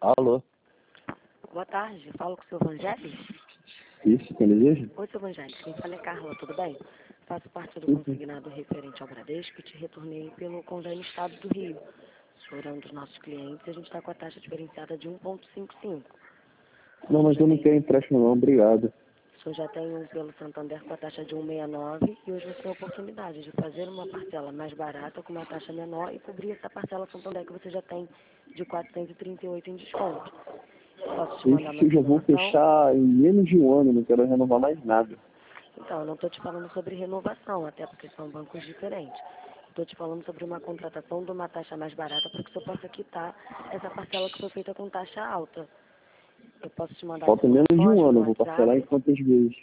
Alô? Boa tarde, falo com o seu Evangelho? Isso, quem deseja? Oi, seu Evangelho, quem fala é Carla, tudo bem? Faço parte do Uhum. consignado referente ao Bradesco e te retornei pelo convênio Estado do Rio. O senhor é um dos nossos clientes e a gente está com a taxa diferenciada de 1,55. Não, mas eu não quero empréstimo não, obrigado. O senhor já tem um pelo Santander com a taxa de 1,69 e hoje você tem a oportunidade de fazer uma parcela mais barata com uma taxa menor e cobrir essa parcela Santander que você já tem de 438 em desconto. Posso te mandar uma Esse eu já vou simulação? fechar em menos de um ano, não quero renovar mais nada. Então, eu não estou te falando sobre renovação, até porque são bancos diferentes. Estou te falando sobre uma contratação de uma taxa mais barata para que você possa quitar essa parcela que foi feita com taxa alta. Eu posso te mandar Falta menos de um simulações ano, pelo eu vou parcelar em WhatsApp. quantas vezes?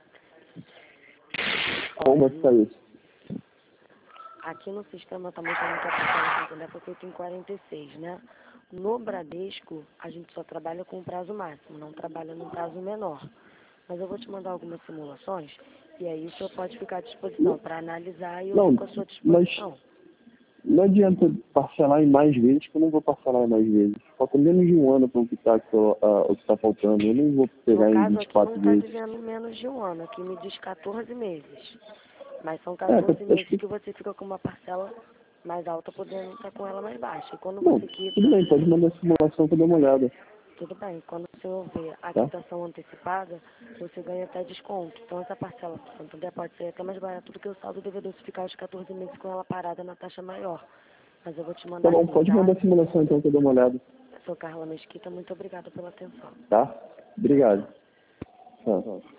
Como vai Olha, ficar isso? aqui no sistema está mostrando que a parcela Santander foi feita em 46, né? No Bradesco, a gente só trabalha com o prazo máximo, não trabalha num prazo menor. Mas eu vou te mandar algumas simulações e aí o senhor pode ficar à disposição para analisar e eu Não, fico à sua mas disposição. não adianta parcelar em mais vezes, que eu não vou parcelar em mais vezes. Falta menos de um ano para o que está faltando. Eu não vou No pegar em caso aqui não 24 está vezes. dizendo menos de um ano, aqui me diz 14 meses. Mas são É, 14 acho meses que... que você fica com uma parcela mais alta, podendo estar com ela mais baixa. E quando Não, você tudo quita, bem, pode mandar a simulação que eu dou uma olhada, tudo bem, quando o senhor vê a tá? quitação antecipada, você ganha até desconto. Então essa parcela do Santander pode ser até mais barata do que o saldo devedor se ficar os 14 meses com ela parada na taxa maior. Mas eu vou te Tá mandar bom, aqui no pode mandar a zap. simulação então que eu dou uma olhada, Sou Carla Mesquita, muito obrigada pela atenção. tá? Obrigado. Tchau.